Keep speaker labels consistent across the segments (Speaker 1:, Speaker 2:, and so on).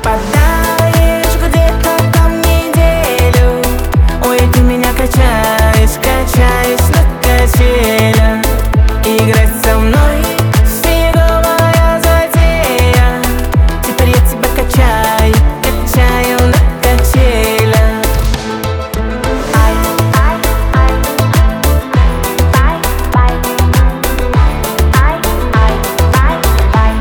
Speaker 1: пропадаешь где-то там неделю. Ой, ты меня качаешь, качаешь на качелях. Играть со мной фиговая затея. Теперь я тебя качаю, качаю на качелях. Ай, ай, ай, бай, бай. Ай, ай, бай, бай.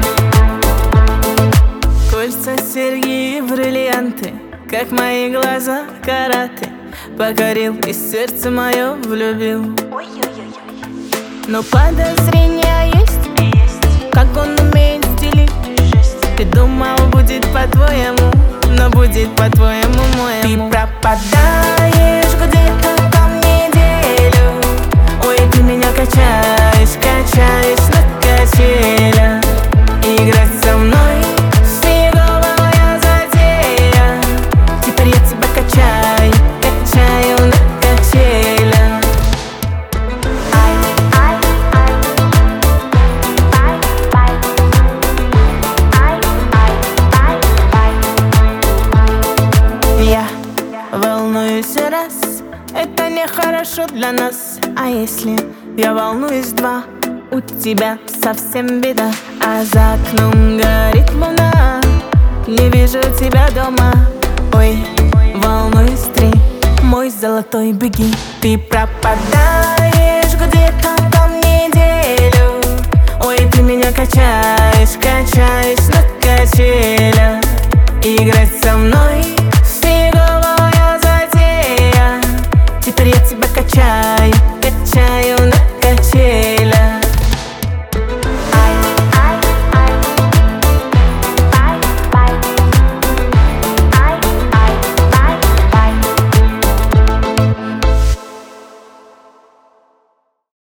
Speaker 1: Кольца, серьги и бриллианты, как мои глаза караты. Покорил и сердце мое влюбил. Но подозрения есть, как он умеет стелить. Ты думал, будет по-твоему, но будет по-твоему моему. Ты пропадаешь где-то там неделю. Ой, ты меня качаешь, качаешь на качелях. Играть со мной фиговая затея. Теперь я тебя качаю, качаю на качелях. Ай, ай, ай, бай, бай. Ай, ай, бай, бай. Я волнуюсь раз, это нехорошо для нас. А если я волнуюсь два, у тебя совсем беда. А за окном горит луна, не вижу тебя дома. Ой, волнуюсь три, мой золотой, беги. Ты пропадаешь где-то там неделю. Ой, ты меня качаешь, качаешь на качелях. Играть со мной фиговая затея. Теперь я тебя качаю,